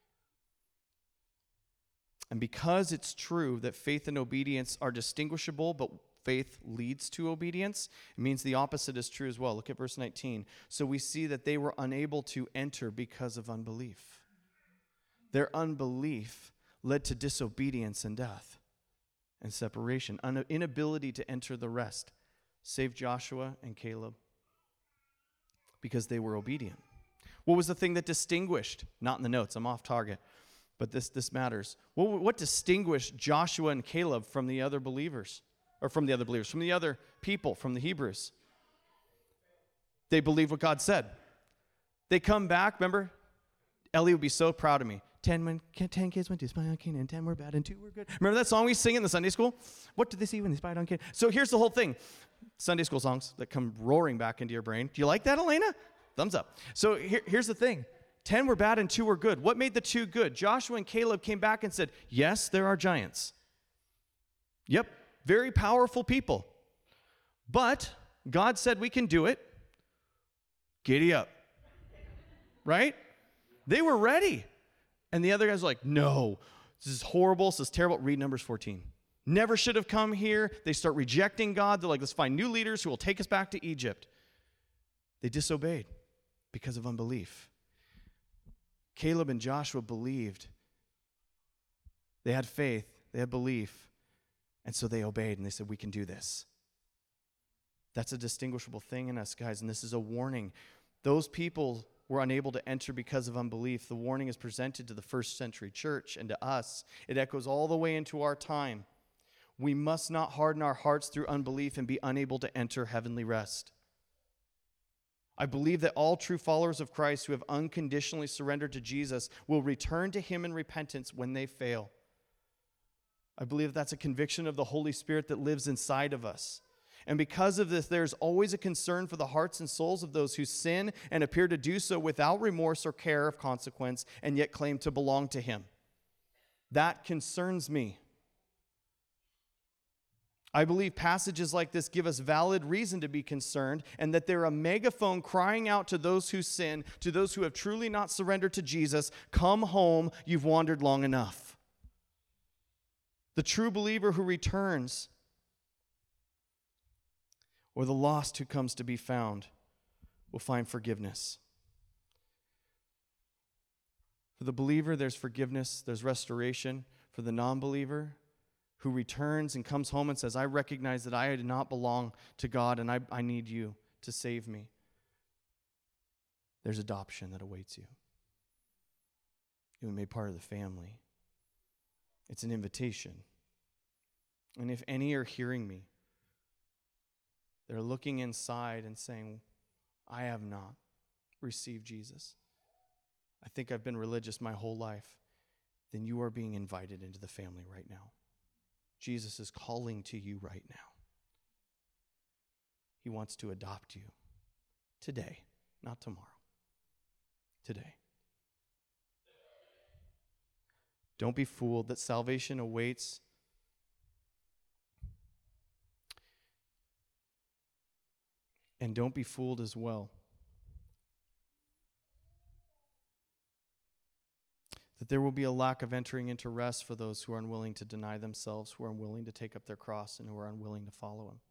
And because it's true that faith and obedience are distinguishable, but faith leads to obedience, it means the opposite is true as well. Look at verse 19. So we see that they were unable to enter because of unbelief. Their unbelief led to disobedience and death and separation, inability to enter the rest, save Joshua and Caleb because they were obedient. What was the thing that distinguished? Not in the notes, I'm off target, but this matters. What distinguished Joshua and Caleb from the other believers? Or from the other people, from the Hebrews? They believed what God said. They come back, remember? Ellie would be so proud of me. 10 kids went to spy on Canaan, 10 were bad, and 2 were good. Remember that song we sing in the Sunday school? What did they see when they spied on Canaan? So here's the whole thing. Sunday school songs that come roaring back into your brain. Do you like that, Elena? Thumbs up. So here's the thing. 10 were bad and 2 were good. What made the 2 good? Joshua and Caleb came back and said, yes, there are giants. Yep. Very powerful people. But God said we can do it. Giddy up. Right? They were ready. And the other guys were like, no, this is horrible. This is terrible. Read Numbers 14. Never should have come here. They start rejecting God. They're like, let's find new leaders who will take us back to Egypt. They disobeyed because of unbelief. Caleb and Joshua believed. They had faith. They had belief. And so they obeyed, and they said, we can do this. That's a distinguishable thing in us, guys, and this is a warning. Those people were unable to enter because of unbelief. The warning is presented to the first century church and to us. It echoes all the way into our time. We must not harden our hearts through unbelief and be unable to enter heavenly rest. I believe that all true followers of Christ who have unconditionally surrendered to Jesus will return to him in repentance when they fail. I believe that's a conviction of the Holy Spirit that lives inside of us. And because of this, there's always a concern for the hearts and souls of those who sin and appear to do so without remorse or care of consequence and yet claim to belong to him. That concerns me. I believe passages like this give us valid reason to be concerned, and that they're a megaphone crying out to those who sin, to those who have truly not surrendered to Jesus, come home, you've wandered long enough. The true believer who returns or the lost who comes to be found will find forgiveness. For the believer, there's forgiveness, there's restoration. For the non-believer who returns and comes home and says, I recognize that I do not belong to God and I need you to save me, there's adoption that awaits you. You'll be made part of the family. It's an invitation. And if any are hearing me, they're looking inside and saying, I have not received Jesus. I think I've been religious my whole life. Then you are being invited into the family right now. Jesus is calling to you right now. He wants to adopt you today, not tomorrow. Today. Don't be fooled that salvation awaits. And don't be fooled as well that there will be a lack of entering into rest for those who are unwilling to deny themselves, who are unwilling to take up their cross, and who are unwilling to follow him.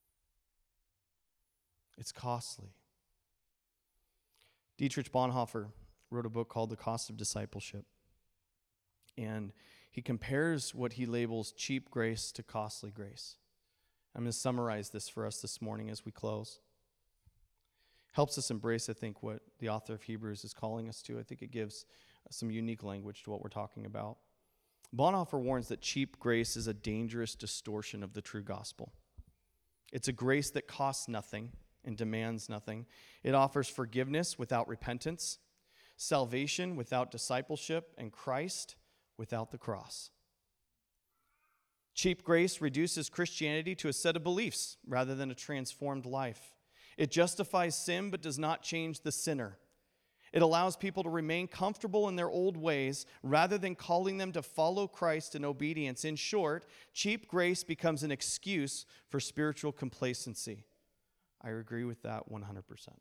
It's costly. Dietrich Bonhoeffer wrote a book called The Cost of Discipleship. And he compares what he labels cheap grace to costly grace. I'm going to summarize this for us this morning as we close. Helps us embrace, I think, what the author of Hebrews is calling us to. I think it gives some unique language to what we're talking about. Bonhoeffer warns that cheap grace is a dangerous distortion of the true gospel. It's a grace that costs nothing and demands nothing. It offers forgiveness without repentance, salvation without discipleship, and Christ without the cross. Cheap grace reduces Christianity to a set of beliefs rather than a transformed life. It justifies sin but does not change the sinner. It allows people to remain comfortable in their old ways rather than calling them to follow Christ in obedience. In short, cheap grace becomes an excuse for spiritual complacency. I agree with that 100%.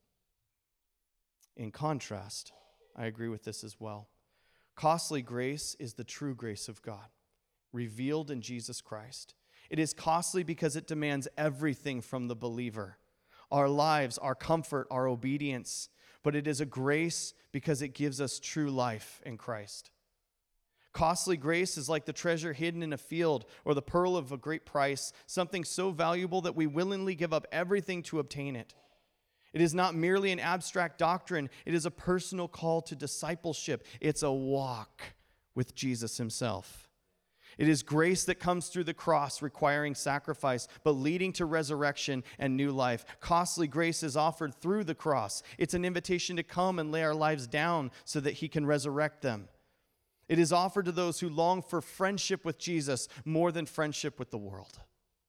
In contrast, I agree with this as well. Costly grace is the true grace of God, revealed in Jesus Christ. It is costly because it demands everything from the believer: our lives, our comfort, our obedience. But it is a grace because it gives us true life in Christ. Costly grace is like the treasure hidden in a field or the pearl of a great price, something so valuable that we willingly give up everything to obtain it. It is not merely an abstract doctrine. It is a personal call to discipleship. It's a walk with Jesus himself. It is grace that comes through the cross, requiring sacrifice, but leading to resurrection and new life. Costly grace is offered through the cross. It's an invitation to come and lay our lives down so that he can resurrect them. It is offered to those who long for friendship with Jesus more than friendship with the world.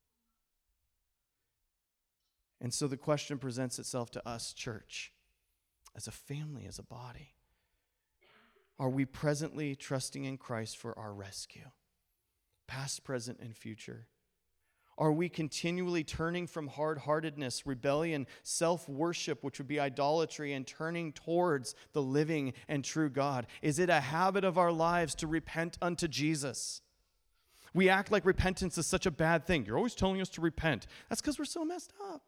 And so the question presents itself to us, church, as a family, as a body. Are we presently trusting in Christ for our rescue? Past, present, and future? Are we continually turning from hard-heartedness, rebellion, self-worship, which would be idolatry, and turning towards the living and true God? Is it a habit of our lives to repent unto Jesus? We act like repentance is such a bad thing. You're always telling us to repent. That's because we're so messed up.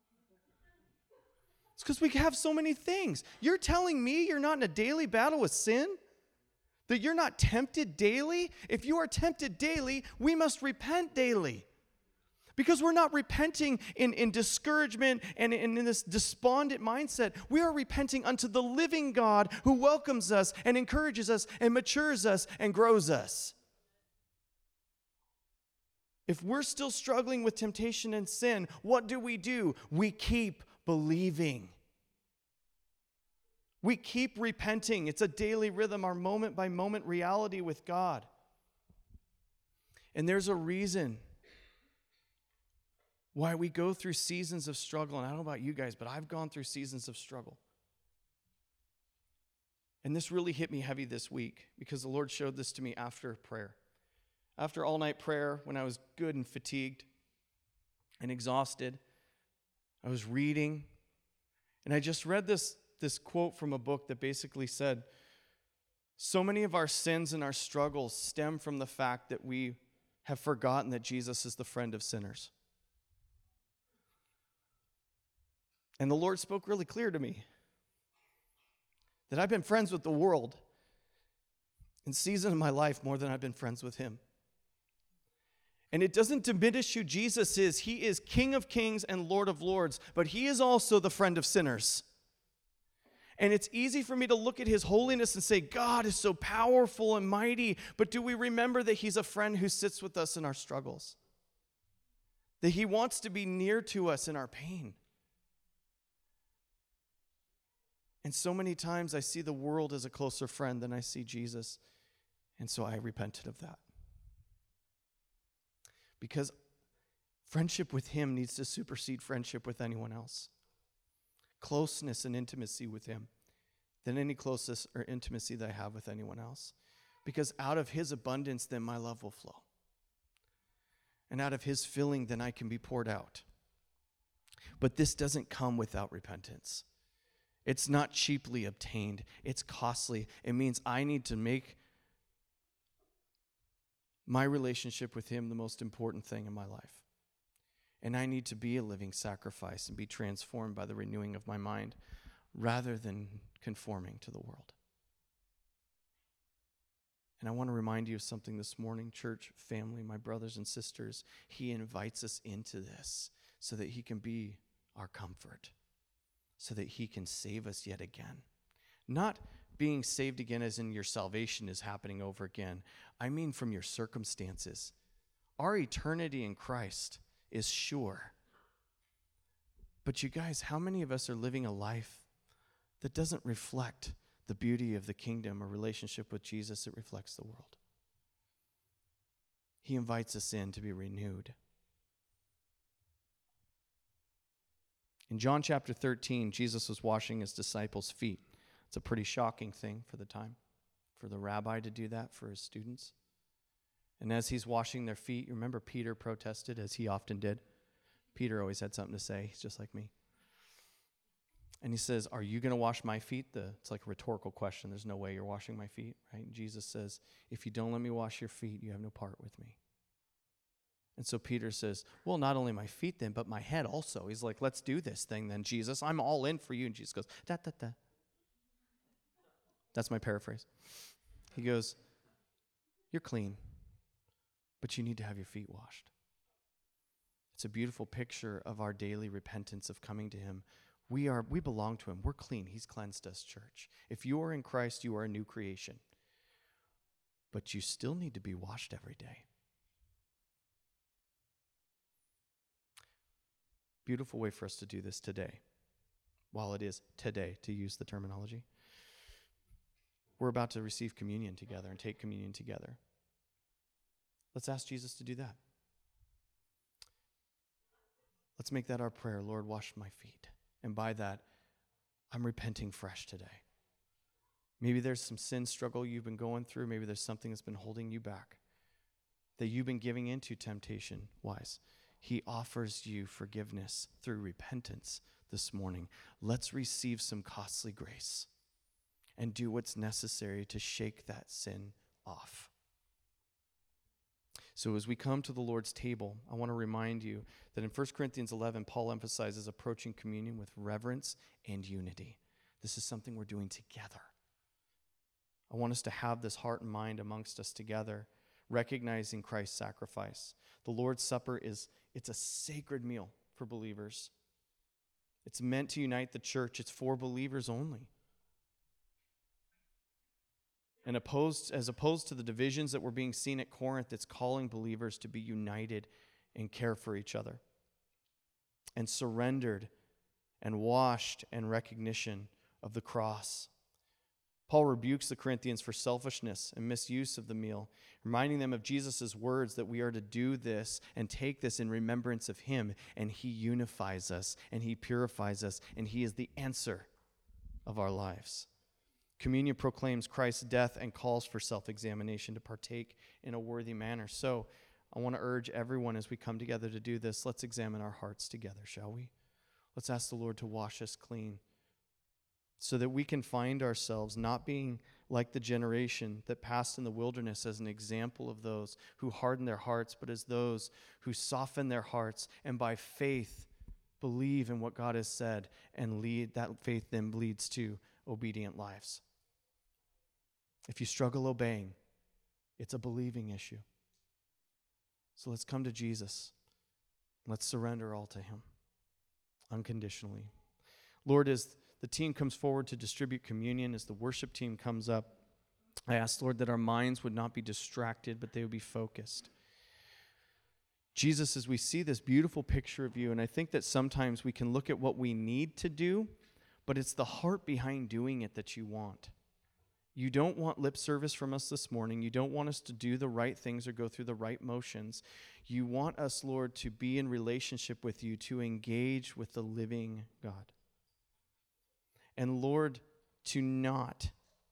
It's because we have so many things. You're telling me you're not in a daily battle with sin? That you're not tempted daily? If you are tempted daily, we must repent daily. Because we're not repenting in discouragement and in this despondent mindset. We are repenting unto the living God who welcomes us and encourages us and matures us and grows us. If we're still struggling with temptation and sin, what do? We keep believing. We keep repenting. It's a daily rhythm, our moment-by-moment reality with God. And there's a reason why we go through seasons of struggle. And I don't know about you guys, but I've gone through seasons of struggle. And this really hit me heavy this week because the Lord showed this to me after prayer. After all-night prayer, when I was good and fatigued and exhausted, I was reading, and I just read this quote from a book that basically said, so many of our sins and our struggles stem from the fact that we have forgotten that Jesus is the friend of sinners. And the Lord spoke really clear to me that I've been friends with the world in season of my life more than I've been friends with him. And it doesn't diminish who Jesus is. He is King of kings and Lord of lords, but he is also the friend of sinners. And it's easy for me to look at his holiness and say, God is so powerful and mighty, but do we remember that he's a friend who sits with us in our struggles? That he wants to be near to us in our pain. And so many times I see the world as a closer friend than I see Jesus, and so I repented of that. Because friendship with him needs to supersede friendship with anyone else. Closeness and intimacy with him than any closeness or intimacy that I have with anyone else. Because out of his abundance, then my love will flow. And out of his filling, then I can be poured out. But this doesn't come without repentance. It's not cheaply obtained. It's costly. It means I need to make my relationship with him the most important thing in my life. And I need to be a living sacrifice and be transformed by the renewing of my mind rather than conforming to the world. And I want to remind you of something this morning, church, family, my brothers and sisters. He invites us into this so that he can be our comfort, so that he can save us yet again. Not being saved again as in your salvation is happening over again. I mean from your circumstances. Our eternity in Christ is sure. But you guys, how many of us are living a life that doesn't reflect the beauty of the kingdom or relationship with Jesus? It reflects the world. He invites us in to be renewed. In John chapter 13, Jesus was washing his disciples' feet. It's a pretty shocking thing for the time, for the rabbi to do that for his students. And as he's washing their feet, you remember Peter protested, as he often did. Peter always had something to say. He's just like me. And he says, are you going to wash my feet? It's like a rhetorical question. There's no way you're washing my feet, right? And Jesus says, if you don't let me wash your feet, you have no part with me. And so Peter says, well, not only my feet then, but my head also. He's like, let's do this thing then, Jesus. I'm all in for you. And Jesus goes, da, da, da. That's my paraphrase. He goes, you're clean, but you need to have your feet washed. It's a beautiful picture of our daily repentance of coming to him. We belong to him. We're clean. He's cleansed us, church. If you are in Christ, you are a new creation. But you still need to be washed every day. Beautiful way for us to do this today. While it is today, to use the terminology. We're about to receive communion together and take communion together. Let's ask Jesus to do that. Let's make that our prayer. Lord, wash my feet. And by that, I'm repenting fresh today. Maybe there's some sin struggle you've been going through. Maybe there's something that's been holding you back, that you've been giving into temptation-wise. He offers you forgiveness through repentance this morning. Let's receive some costly grace and do what's necessary to shake that sin off. So as we come to the Lord's table, I want to remind you that in 1 Corinthians 11, Paul emphasizes approaching communion with reverence and unity. This is something we're doing together. I want us to have this heart and mind amongst us together, recognizing Christ's sacrifice. The Lord's Supper it's a sacred meal for believers. It's meant to unite the church. It's for believers only. And as opposed to the divisions that were being seen at Corinth, it's calling believers to be united and care for each other. And surrendered and washed in recognition of the cross. Paul rebukes the Corinthians for selfishness and misuse of the meal, reminding them of Jesus' words that we are to do this and take this in remembrance of him, and he unifies us, and he purifies us, and he is the answer of our lives. Communion proclaims Christ's death and calls for self-examination to partake in a worthy manner. So I want to urge everyone as we come together to do this, let's examine our hearts together, shall we? Let's ask the Lord to wash us clean so that we can find ourselves not being like the generation that passed in the wilderness as an example of those who hardened their hearts, but as those who softened their hearts and by faith Believe in what God has said and lead. That faith then leads to obedient lives. If you struggle obeying, it's a believing issue. So let's come to Jesus. Let's surrender all to him unconditionally. Lord, as the team comes forward to distribute communion, as the worship team comes up, I ask, Lord, that our minds would not be distracted, but they would be focused. Jesus, as we see this beautiful picture of you, and I think that sometimes we can look at what we need to do, but it's the heart behind doing it that you want. You don't want lip service from us this morning. You don't want us to do the right things or go through the right motions. You want us, Lord, to be in relationship with you, to engage with the living God. And Lord, to not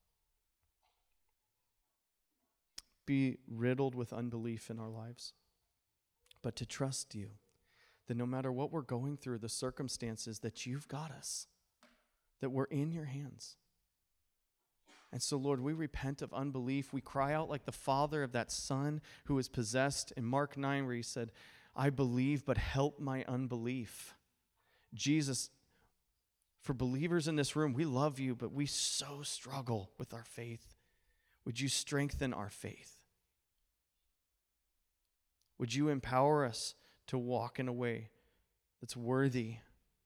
be riddled with unbelief in our lives, but to trust you, that no matter what we're going through, the circumstances, that you've got us, that we're in your hands. And so, Lord, we repent of unbelief. We cry out like the father of that son who was possessed in Mark 9, where he said, I believe, but help my unbelief. Jesus, for believers in this room, we love you, but we so struggle with our faith. Would you strengthen our faith? Would you empower us to walk in a way that's worthy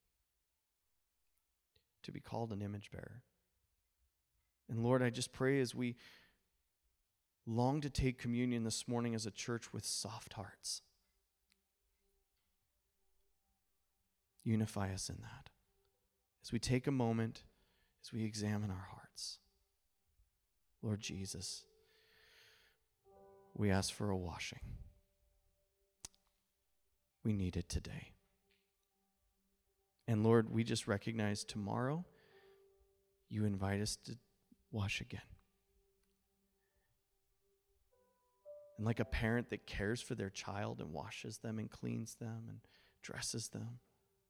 to be called an image bearer? And Lord, I just pray as we long to take communion this morning as a church with soft hearts, unify us in that. As we take a moment, as we examine our hearts. Lord Jesus, we ask for a washing. We need it today. And Lord, we just recognize tomorrow you invite us to wash again. And like a parent that cares for their child and washes them and cleans them and dresses them,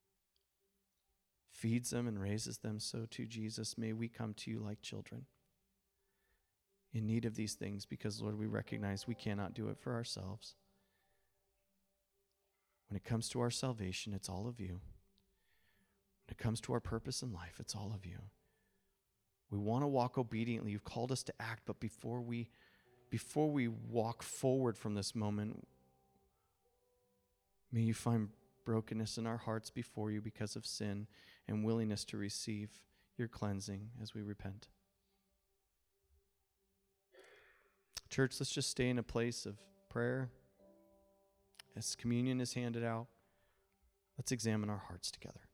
feeds them and raises them, so too, Jesus, may we come to you like children in need of these things, because, Lord, we recognize we cannot do it for ourselves. When it comes to our salvation, it's all of you. When it comes to our purpose in life, it's all of you. We want to walk obediently. You've called us to act, but before we walk forward from this moment, may you find brokenness in our hearts before you because of sin and willingness to receive your cleansing as we repent. Church, let's just stay in a place of prayer. As communion is handed out, let's examine our hearts together.